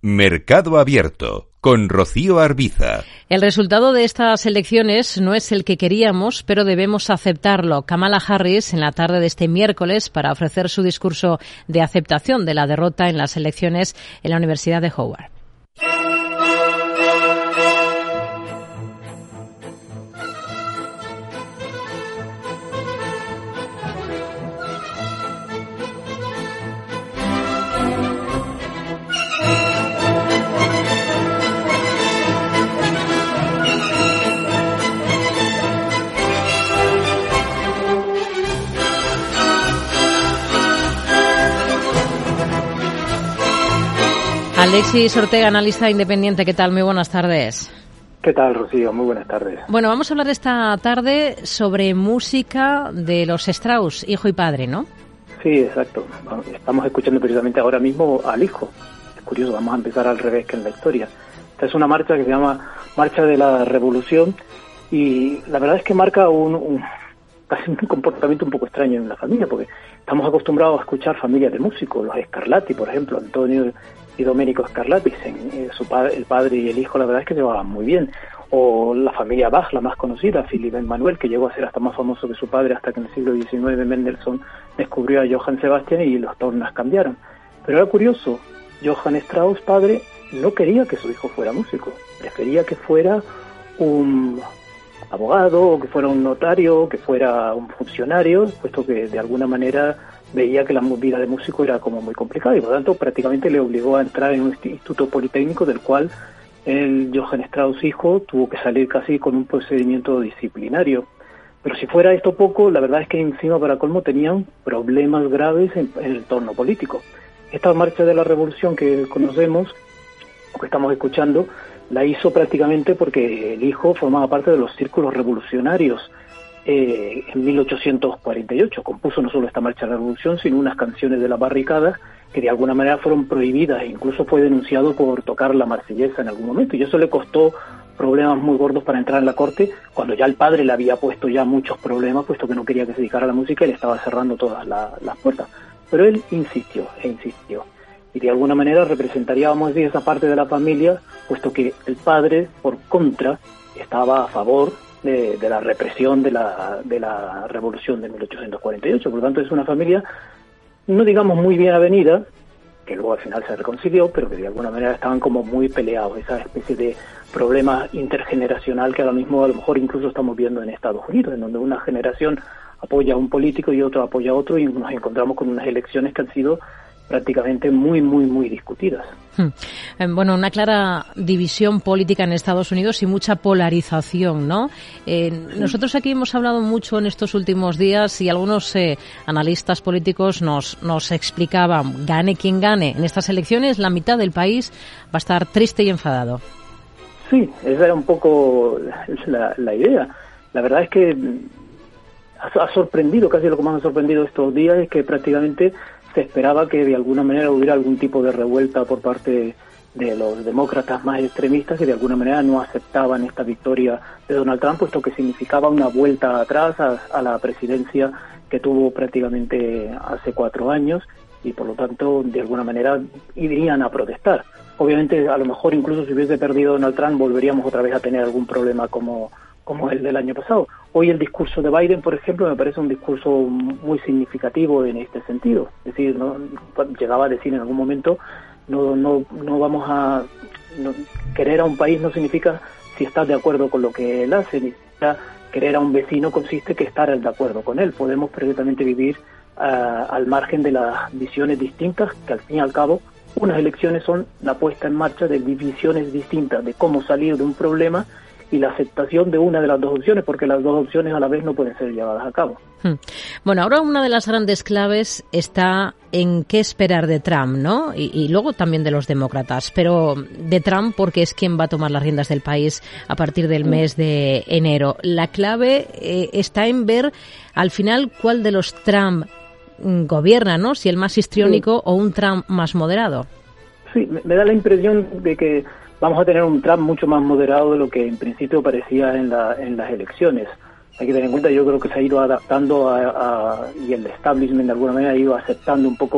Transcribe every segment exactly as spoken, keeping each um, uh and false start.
Mercado Abierto, con Rocío Arbiza. El resultado de estas elecciones no es el que queríamos, pero debemos aceptarlo. Kamala Harris, en la tarde de este miércoles, para ofrecer su discurso de aceptación de la derrota en las elecciones en la Universidad de Howard. Alexis Ortega, analista independiente, ¿qué tal? Muy buenas tardes. ¿Qué tal, Rocío? Muy buenas tardes. Bueno, vamos a hablar esta tarde sobre música de los Strauss, hijo y padre, ¿no? Sí, exacto. Estamos escuchando precisamente ahora mismo al hijo. Es curioso, vamos a empezar al revés que en la historia. Esta es una marcha que se llama Marcha de la Revolución y la verdad es que marca un, un casi un comportamiento un poco extraño en la familia, porque estamos acostumbrados a escuchar familias de músicos, los Scarlatti, por ejemplo, Antonio y Domenico Scarlatti, eh, su padre, el padre y el hijo, la verdad es que se llevaban muy bien. O la familia Bach, la más conocida, Philipp Emanuel, que llegó a ser hasta más famoso que su padre, hasta que en el siglo diecinueve Mendelssohn descubrió a Johann Sebastian y los tornas cambiaron. Pero era curioso, Johann Strauss, padre, no quería que su hijo fuera músico, prefería que fuera un abogado, o que fuera un notario, que fuera un funcionario, puesto que de alguna manera veía que la vida de músico era como muy complicada y por lo tanto prácticamente le obligó a entrar en un instituto politécnico del cual el Johann Strauss hijo tuvo que salir casi con un procedimiento disciplinario. Pero si fuera esto poco, la verdad es que encima para colmo tenían problemas graves en, en el entorno político. Esta marcha de la revolución que conocemos, o que estamos escuchando, la hizo prácticamente porque el hijo formaba parte de los círculos revolucionarios. Eh, en mil ochocientos cuarenta y ocho compuso no solo esta marcha de la revolución, sino unas canciones de las barricadas que de alguna manera fueron prohibidas e incluso fue denunciado por tocar la marsellesa en algún momento, y eso le costó problemas muy gordos para entrar en la corte, cuando ya el padre le había puesto ya muchos problemas, puesto que no quería que se dedicara a la música y le estaba cerrando todas la, las puertas. Pero él insistió e insistió, y de alguna manera representaría, vamos a decir, esa parte de la familia, puesto que el padre, por contra, estaba a favor De, de la represión de la de la revolución de mil ochocientos cuarenta y ocho. Por lo tanto, es una familia, no digamos muy bien avenida, que luego al final se reconcilió, pero que de alguna manera estaban como muy peleados, esa especie de problema intergeneracional que ahora mismo a lo mejor incluso estamos viendo en Estados Unidos, en donde una generación apoya a un político y otro apoya a otro, y nos encontramos con unas elecciones que han sido prácticamente muy, muy, muy discutidas. Hmm. Bueno, una clara división política en Estados Unidos y mucha polarización, ¿no? Eh, sí. Nosotros aquí hemos hablado mucho en estos últimos días y algunos eh, analistas políticos nos, nos explicaban, gane quien gane, en estas elecciones la mitad del país va a estar triste y enfadado. Sí, esa era un poco la, la idea. La verdad es que ha, ha sorprendido, casi lo que más me ha sorprendido estos días es que prácticamente se esperaba que de alguna manera hubiera algún tipo de revuelta por parte de los demócratas más extremistas, que de alguna manera no aceptaban esta victoria de Donald Trump, puesto que significaba una vuelta atrás a, a la presidencia que tuvo prácticamente hace cuatro años, y por lo tanto de alguna manera irían a protestar. Obviamente, a lo mejor incluso si hubiese perdido Donald Trump volveríamos otra vez a tener algún problema como como el del año pasado. Hoy el discurso de Biden, por ejemplo, me parece un discurso muy significativo en este sentido. Es decir, ¿no? Llegaba a decir en algún momento, no no no vamos a... No, querer a un país no significa si estás de acuerdo con lo que él hace, ni siquiera querer a un vecino consiste que estar de acuerdo con él. Podemos perfectamente vivir uh, al margen de las visiones distintas, que al fin y al cabo unas elecciones son la puesta en marcha de visiones distintas de cómo salir de un problema y la aceptación de una de las dos opciones, porque las dos opciones a la vez no pueden ser llevadas a cabo. Bueno, ahora una de las grandes claves está en qué esperar de Trump, ¿no? Y, y luego también de los demócratas, pero de Trump porque es quien va a tomar las riendas del país a partir del mes de enero. La clave eh, está en ver al final cuál de los Trump gobierna, ¿no? Si el más histriónico sí. o un Trump más moderado. Sí, me da la impresión de que vamos a tener un Trump mucho más moderado de lo que en principio parecía en, la, en las elecciones. Hay que tener en cuenta, yo creo que se ha ido adaptando a, a, y el establishment de alguna manera ha ido aceptando un poco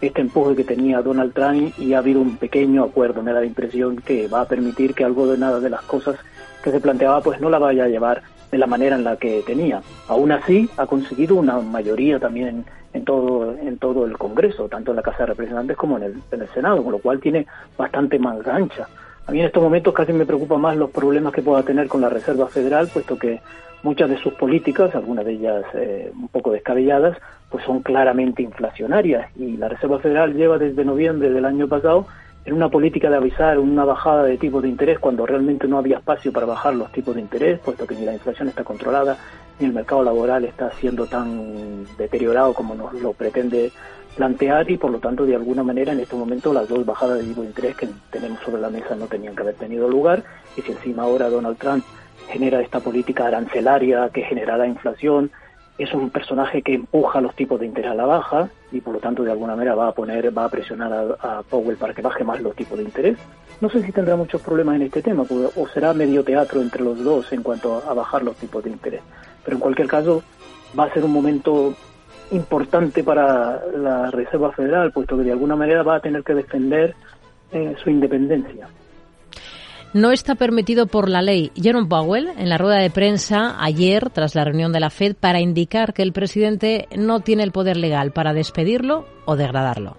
este empuje que tenía Donald Trump y ha habido un pequeño acuerdo. Me da la impresión que va a permitir que algo de nada de las cosas que se planteaba pues no la vaya a llevar de la manera en la que tenía. Aún así ha conseguido una mayoría también en, en todo en todo el Congreso, tanto en la Casa de Representantes como en el, en el Senado, con lo cual tiene bastante más gancha. A mí en estos momentos casi me preocupan más los problemas que pueda tener con la Reserva Federal, puesto que muchas de sus políticas, algunas de ellas eh, un poco descabelladas, pues son claramente inflacionarias, y la Reserva Federal lleva desde noviembre del año pasado en una política de avisar una bajada de tipos de interés cuando realmente no había espacio para bajar los tipos de interés, puesto que ni la inflación está controlada, ni el mercado laboral está siendo tan deteriorado como nos lo pretende plantear, y por lo tanto de alguna manera en este momento las dos bajadas de tipo de interés que tenemos sobre la mesa no tenían que haber tenido lugar, y si encima ahora Donald Trump genera esta política arancelaria que generará inflación, es un personaje que empuja los tipos de interés a la baja y por lo tanto de alguna manera va a poner, va a presionar a, a Powell para que baje más los tipos de interés. No sé si tendrá muchos problemas en este tema, o será medio teatro entre los dos en cuanto a bajar los tipos de interés, pero en cualquier caso va a ser un momento importante para la Reserva Federal, puesto que de alguna manera va a tener que defender eh, su independencia. No está permitido por la ley. Jerome Powell, en la rueda de prensa ayer, tras la reunión de la Fed, para indicar que el presidente no tiene el poder legal para despedirlo o degradarlo.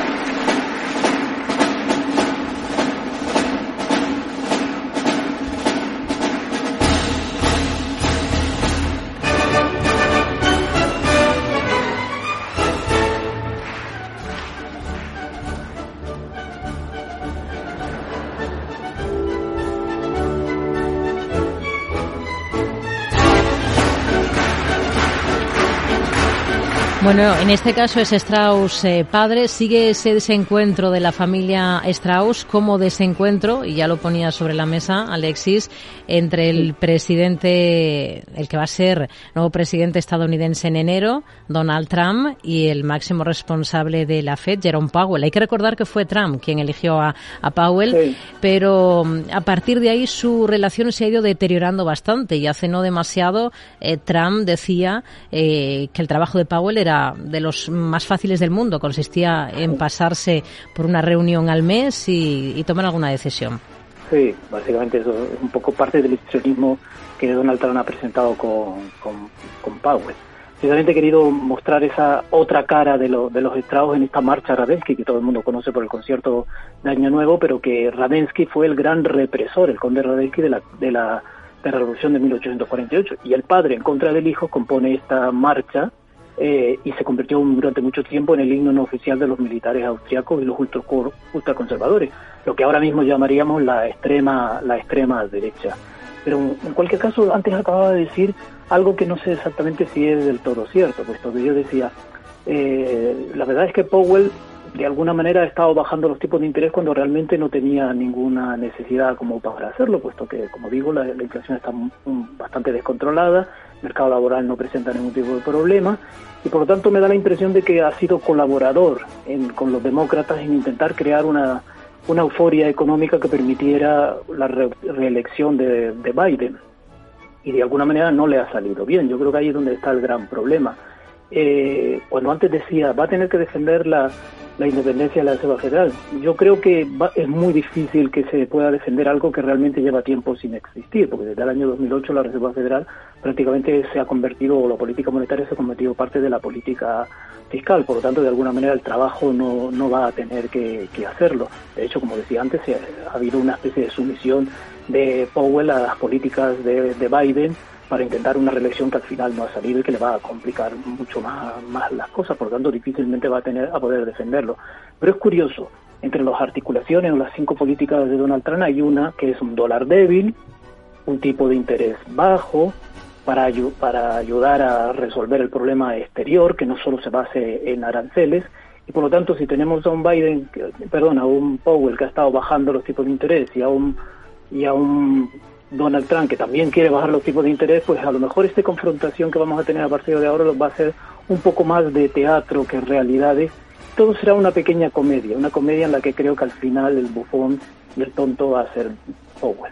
Bueno, en este caso es Strauss eh, padre. Sigue ese desencuentro de la familia Strauss como desencuentro, y ya lo ponía sobre la mesa Alexis, entre el presidente, el que va a ser nuevo presidente estadounidense en enero, Donald Trump, y el máximo responsable de la Fed, Jerome Powell. Hay que recordar que fue Trump quien eligió a, a Powell, sí. Pero a partir de ahí su relación se ha ido deteriorando bastante, y hace no demasiado eh, Trump decía eh, que el trabajo de Powell era de los más fáciles del mundo, consistía en pasarse por una reunión al mes y, y tomar alguna decisión. Sí, básicamente eso es un poco parte del histrionismo que Donald Trump ha presentado con, con, con Powell. Precisamente he querido mostrar esa otra cara de, lo, de los Strauss en esta marcha Radetzky, que todo el mundo conoce por el concierto de Año Nuevo, pero que Radetzky fue el gran represor, el conde Radetzky de la, de la, de la Revolución de mil ochocientos cuarenta y ocho, y el padre en contra del hijo compone esta marcha. Eh, y se convirtió durante mucho tiempo en el himno no oficial de los militares austriacos y los ultraconservadores, lo que ahora mismo llamaríamos la extrema la extrema derecha. Pero en cualquier caso, antes acababa de decir algo que no sé exactamente si es del todo cierto, puesto que yo decía, eh, la verdad es que Powell de alguna manera ha estado bajando los tipos de interés cuando realmente no tenía ninguna necesidad como para hacerlo, puesto que, como digo, la, la inflación está um, bastante descontrolada, el mercado laboral no presenta ningún tipo de problema, y por lo tanto me da la impresión de que ha sido colaborador en, con los demócratas en intentar crear una, una euforia económica que permitiera la re, reelección de, de Biden, y de alguna manera no le ha salido bien. Yo creo que ahí es donde está el gran problema. Eh, cuando antes decía, va a tener que defender la la independencia de la Reserva Federal. Yo creo que va, es muy difícil que se pueda defender algo que realmente lleva tiempo sin existir, porque desde el año dos mil ocho la Reserva Federal prácticamente se ha convertido, o la política monetaria se ha convertido parte de la política fiscal, por lo tanto de alguna manera el trabajo no, no va a tener que, que hacerlo. De hecho, como decía antes, ha habido una especie de sumisión de Powell a las políticas de, de Biden para intentar una reelección que al final no ha salido y que le va a complicar mucho más, más las cosas, por lo tanto difícilmente va a tener a poder defenderlo. Pero es curioso, entre las articulaciones o las cinco políticas de Donald Trump hay una que es un dólar débil, un tipo de interés bajo, para, para ayudar a resolver el problema exterior, que no solo se base en aranceles, y por lo tanto si tenemos a un Biden, perdón, a un Powell que ha estado bajando los tipos de interés y a un y a un Donald Trump, que también quiere bajar los tipos de interés, pues a lo mejor esta confrontación que vamos a tener a partir de ahora va a ser un poco más de teatro que realidades. Todo será una pequeña comedia, una comedia en la que creo que al final el bufón y el tonto va a ser Powell.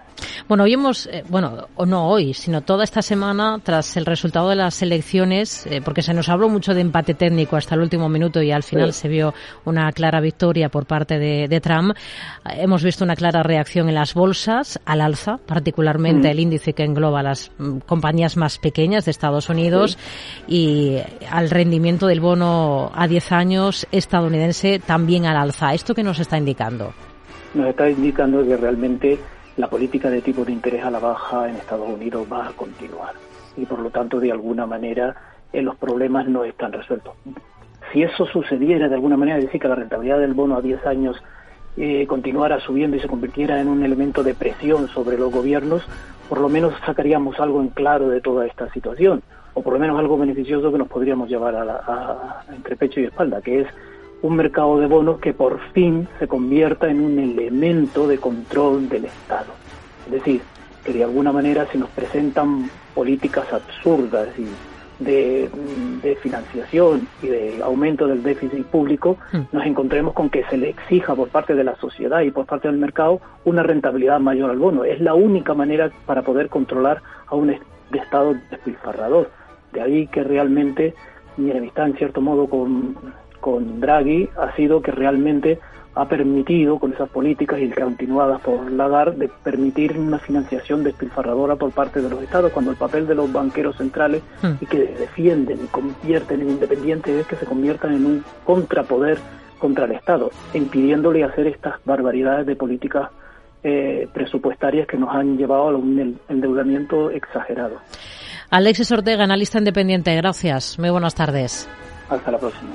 Bueno, hoy hemos, eh, bueno, o no hoy, sino toda esta semana, tras el resultado de las elecciones, eh, porque se nos habló mucho de empate técnico hasta el último minuto y al final sí. se vio una clara victoria por parte de, de Trump, eh, hemos visto una clara reacción en las bolsas, al alza, particularmente mm. el índice que engloba a las mm, compañías más pequeñas de Estados Unidos sí. y al rendimiento del bono a diez años estadounidense también al alza. ¿Esto qué nos está indicando? Nos está indicando que realmente la política de tipo de interés a la baja en Estados Unidos va a continuar y por lo tanto de alguna manera eh, los problemas no están resueltos. Si eso sucediera de alguna manera, es decir, que la rentabilidad del bono a diez años eh, continuara subiendo y se convirtiera en un elemento de presión sobre los gobiernos, por lo menos sacaríamos algo en claro de toda esta situación, o por lo menos algo beneficioso que nos podríamos llevar a, la, a, a entre pecho y espalda, que es un mercado de bonos que por fin se convierta en un elemento de control del Estado. Es decir, que de alguna manera se nos presentan políticas absurdas y de, de financiación y de aumento del déficit público, mm. nos encontremos con que se le exija por parte de la sociedad y por parte del mercado una rentabilidad mayor al bono. Es la única manera para poder controlar a un Estado despilfarrador. De ahí que realmente mi enemistad en cierto modo con... con Draghi ha sido que realmente ha permitido, con esas políticas y continuadas por Lagarde, de permitir una financiación despilfarradora por parte de los estados, cuando el papel de los banqueros centrales mm. y que defienden y convierten en independientes es que se conviertan en un contrapoder contra el Estado, impidiéndole hacer estas barbaridades de políticas eh, presupuestarias que nos han llevado a un endeudamiento exagerado. Alexis Ortega, analista independiente, gracias. Muy buenas tardes. Hasta la próxima.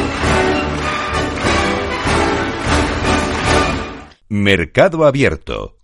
Mercado Abierto